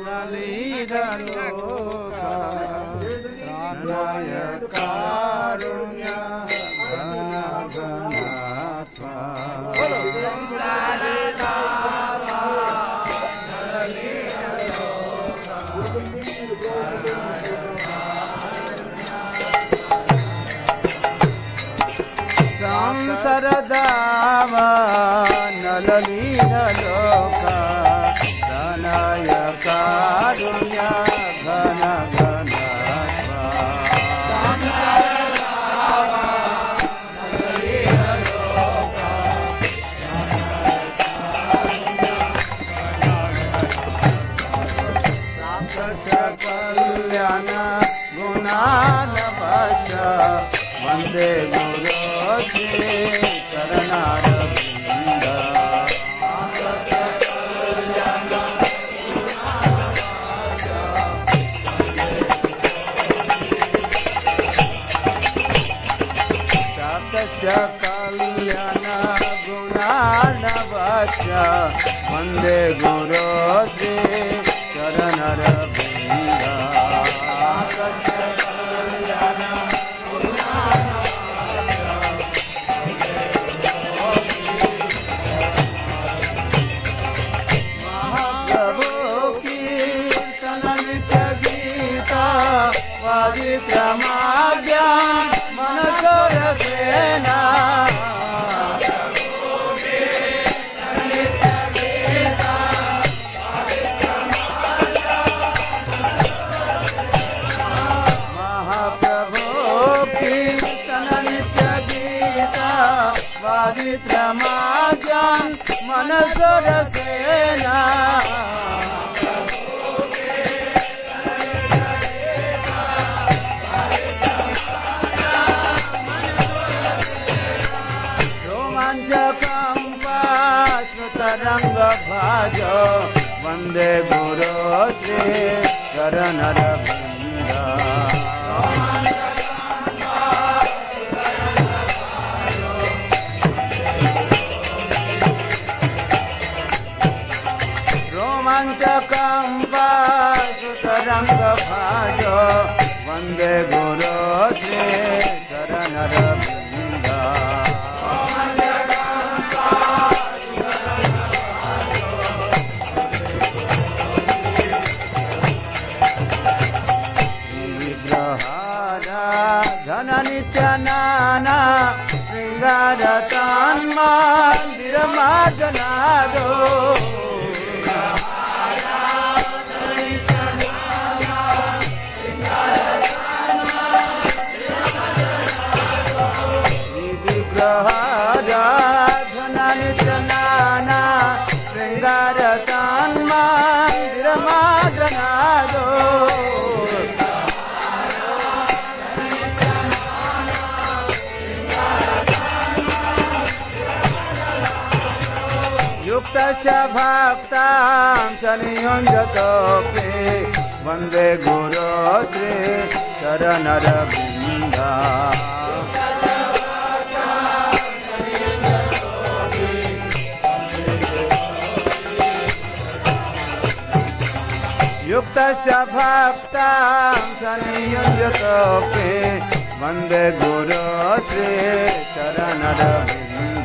वंदे गुरु श्री चरणरविंद महाप्रभु कीर्तन नित्य गीता वादित्रमाद्या मनसोर सेना वादित्रमाद्यान् मनसोर सेना रोमाञ्चकम्पाश्रुतरङ्ग भाजो वन्दे गुरो श्री चरणरविन्द रोमाञ्चकम्पाश्रुतरङ्ग भाजो वन्दे गुरो श्री चरणरविन्द धननित्यनाना शृङ्गारतान्मान्दिरमार्जनादो धननित्यनाना शृङ्गारतान्मान्दिरमार्जनादो युक्तश्च भक्तां च नियुञ्जतोऽपि वन्दे गुरो श्री चरणरविन्द युक्तश्च भक्तां च नियुञ्जतोऽपि वन्दे गुरो श्री चरणरविन्द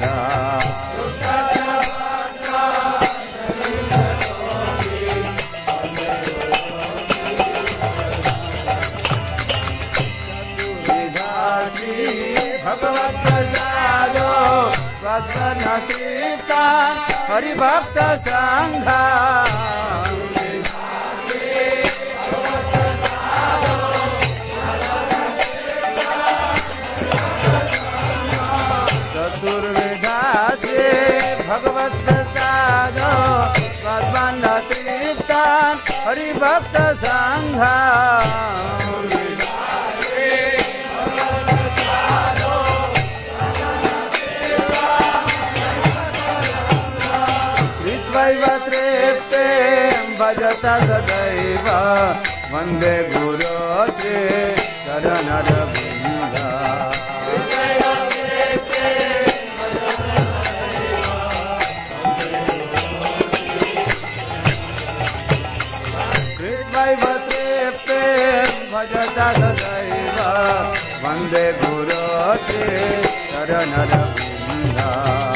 भगवत्प्रसादो स्वदनतीता हरिभक्त संघा चतुर्विधा से भगवत्प्रसादो स्वदनतीता हरिभक्त संघा भजता सदैव वन्दे गुरो श्री चरणरविन्द सर्वैव तृप्ते भजता सदैव वन्दे गुरो चरणरविन्दा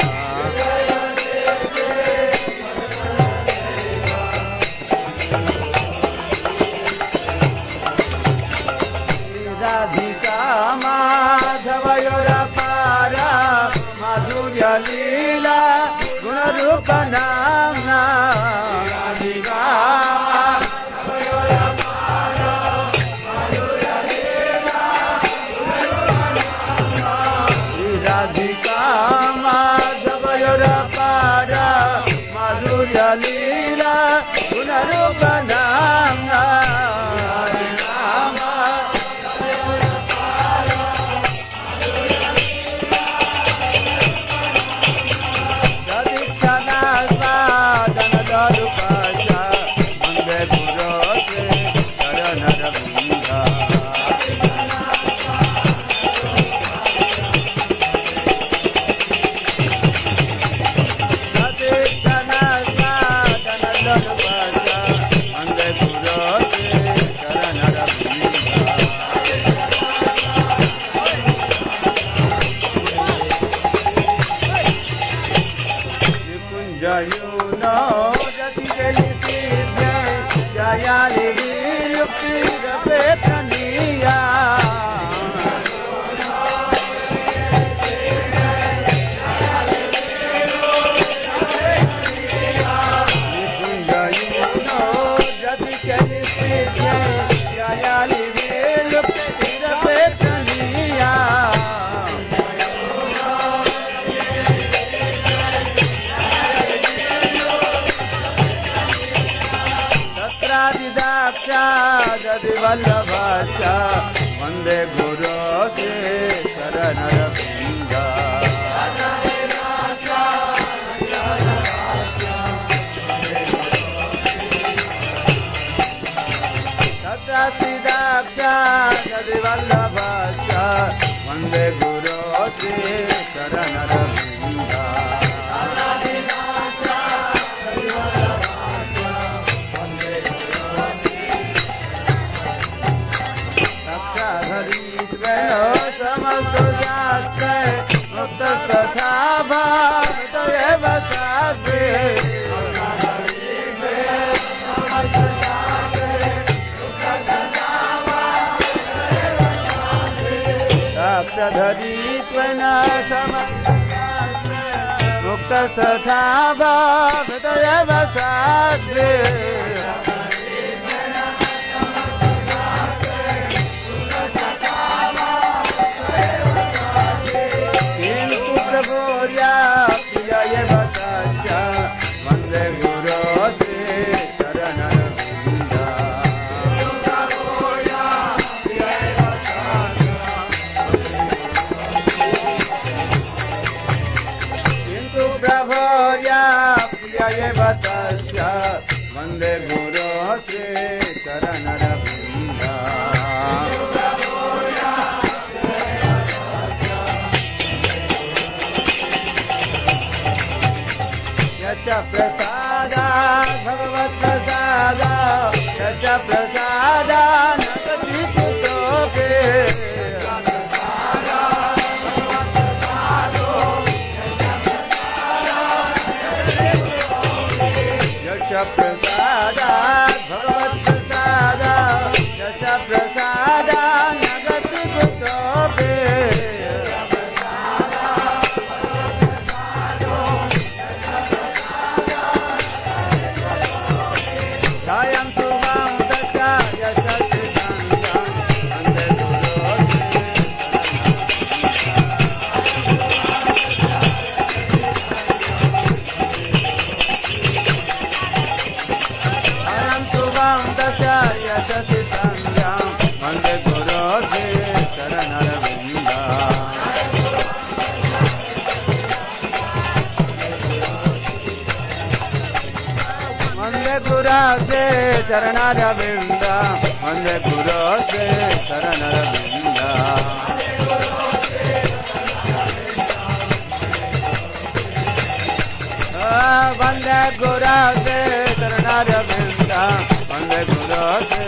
राधिका माधवयोरपार माधुर्य लीला गुणरूप नाम्ना राधिका माधवयोरपार माधुर्य लीला गुणरूप नाम्ना वल्लभाचा वन्दे गुरो चरणरविन्दा तत्रातिदाक्षा वल्लभाचा वन्दे गुरो चरणरविन्दा समस्त शास्त्रे मुक्तस्तथा भावतयैव साध्वे साक्षाधरीत्वेन समस्त शास्त्रे मुक्तस्तथा भावतयैव साध्वे वन्दे गुरो चरणरविन्दा किन्तु प्रभोर्या प्रियैव तस्य वन्दे गुरो चरणरविन्दा प्रसादा भगवत प्रसादा सच प्रसादा न कचित् शोके यश प्रसादा भगवत प्रसादा सच प्रसादा न कचित् शोके चरणरविन्द वन्दे गुरो चरणरविन्द वन्दे गुरो चरणरविन्द वन्दे गुरो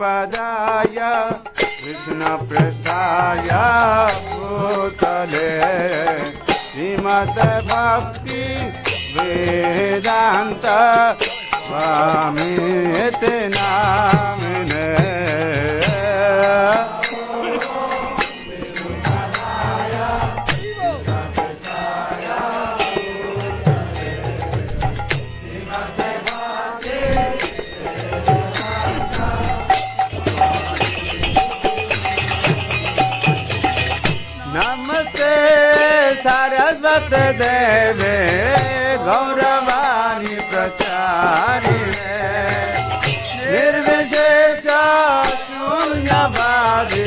पदाय कृष्णपृष्ठाय भूतले श्रीमद् भक्ति वेदांत स्वामीति नामिने सरस्वती देवे गौरवाणी प्रचारिणे निर्विशेष शून्यवादी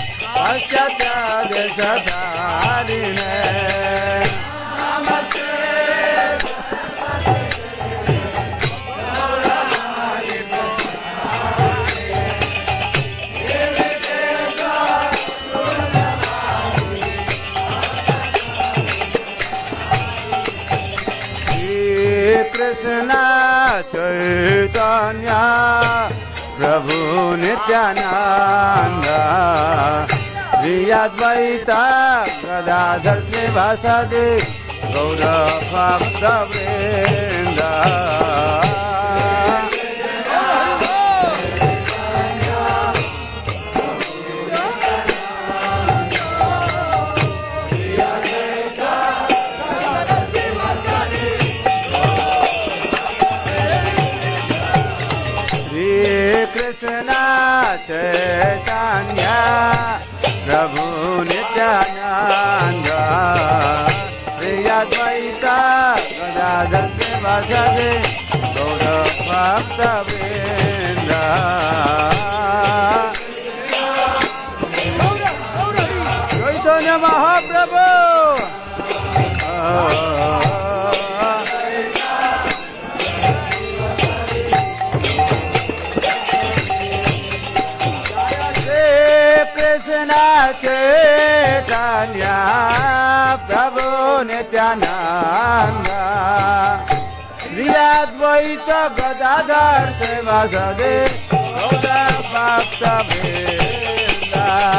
अष्टादशधारिणे कृष्ण चैतन्य प्रभु नित्यानंद श्री अद्वैत गदाधर श्रीवासदि गौर भक्तवृंद कृष्ण चैतन्य प्रभु नित्यानंद श्री अद्वैत गदाधर श्रीवासदि गौर भक्तवृंद चैतन्य महाप्रभु कृष्ण चैतन्य प्रभु नित्यानंद श्री अद्वैत गदाधर श्रीवासदि गौर भक्तवृंद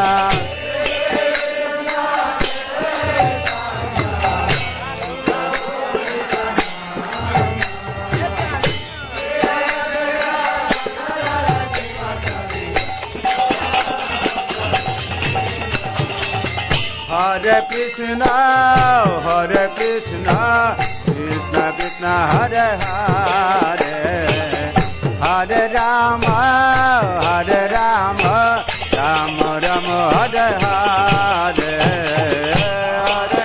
Hare Krishna, Hare Krishna, Krishna Krishna, Hare Hare, Hare Rama, Hare Rama, Rama Rama, Hare Hare, Hare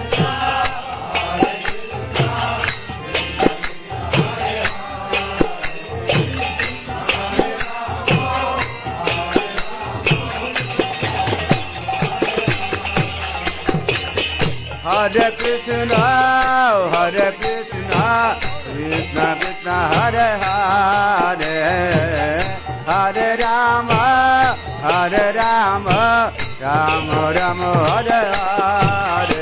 Hare Krishna, Hare Krishna, Krishna Krishna, Hare Hare, Hare Rama, Hare Rama, Rama Rama, Hare Hare.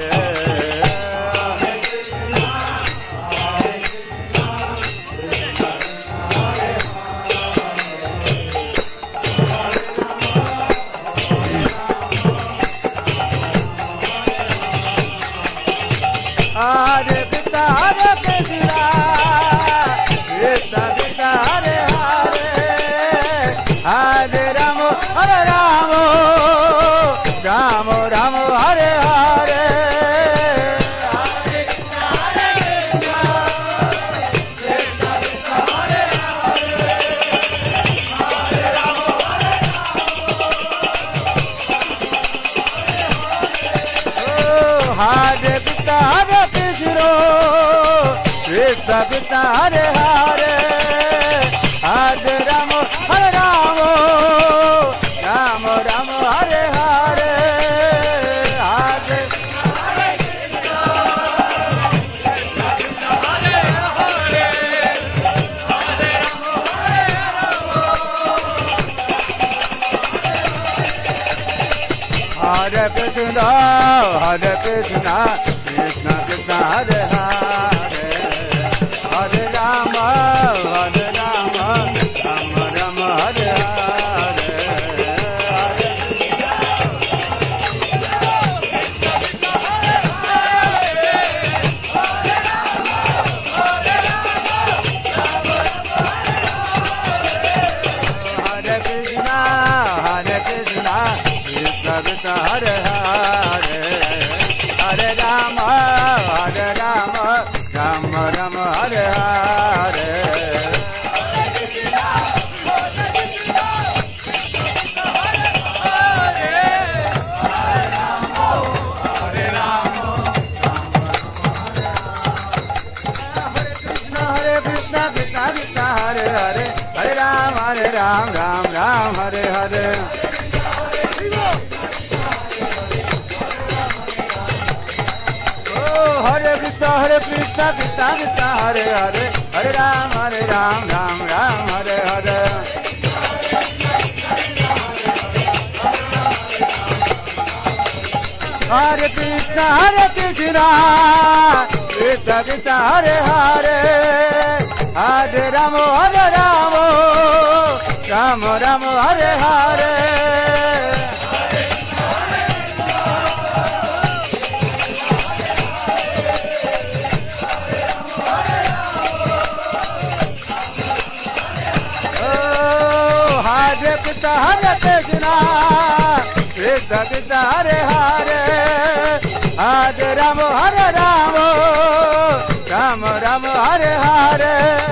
Hare Krishna, Hare Krishna, Krishna Krishna, Hare Hare, Hare Rama, Hare Rama, Rama Rama, Hare Hare. Hare Krishna, Hare Krishna, Krishna Krishna, Hare Hare, Hare Rama, Hare Rama. Hare Krishna, Hare Krishna, Krishna Krishna, Hare Hare, Hare Rama, Hare Rama, Rama Rama, Hare Hare, Hare Krishna, Hare Krishna, Krishna Krishna, Hare Hare, Hare Rama, Hare Rama, Hare Krishna, Hare Krishna, Krishna Krishna, Hare Hare, Hare Rama, Hare Rama, Rama Rama, Hare Hare. Hare Ram, Ram Ram, Hare Hare. Oh, Hare Krishna, Krishna Krishna, Hare Hare. Hare Ram, Ram Ram, Hare Hare. Hare Krishna, Krishna Krishna, Hare Hare. Hare Rama, Rama Rama, Hare Hare. Oh, Hare Krishna, Krishna Krishna, Hare Hare. Hare Rama, Rama Rama, Hare Hare.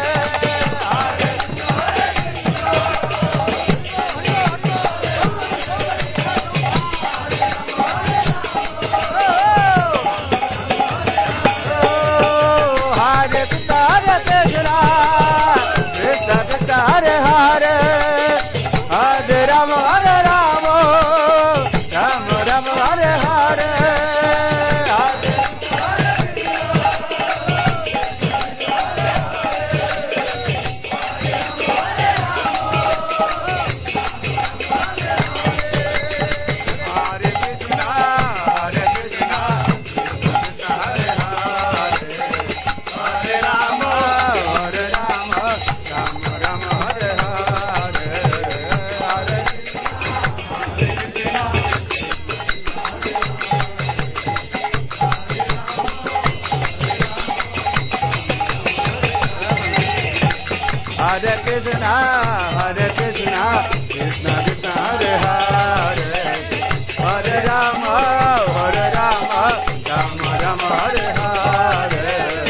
Hare Krishna, Krishna Krishna, Hare Hare. Hare Rama, Rama Rama, Hare Hare.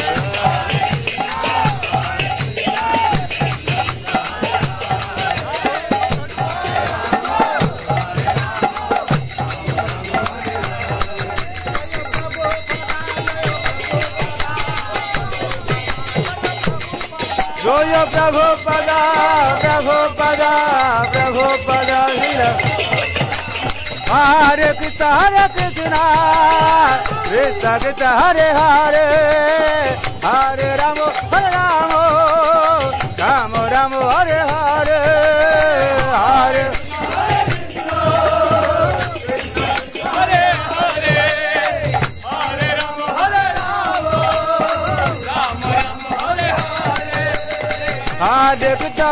Joya Prabhupada, Prabhupada, Prabhupada, Hare Krishna, Krishna Krishna, Hare Hare. Hare Rama, Rama Rama, Hare Hare. Hare Hare Krishna,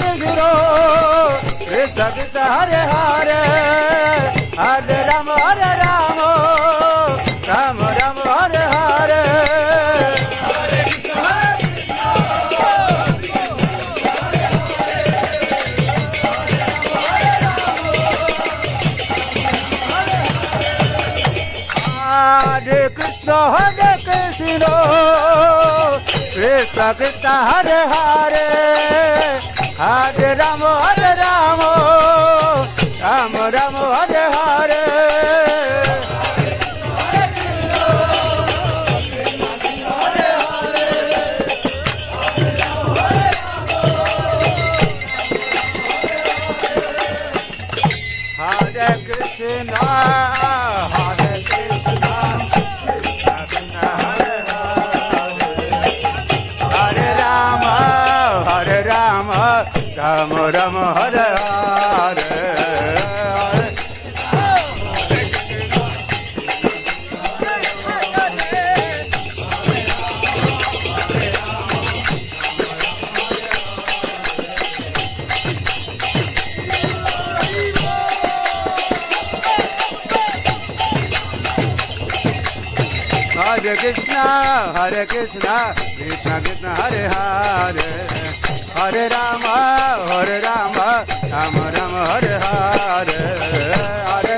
Krishna Krishna, Hare Hare. Hare Rama, Rama Rama, Hare Hare. Hare Krishna, Krishna Krishna, Hare Hare. Hare Rama, Rama Rama, Hare Hare. Hare Krishna, Hare Krishna, Krishna Krishna, Hare Hare. Hare Rama, Rama Rama, Hare Hare. Hare Krishna, Krishna Krishna, Hare Hare. Hare Rama, Rama Rama, Hare Hare. Hare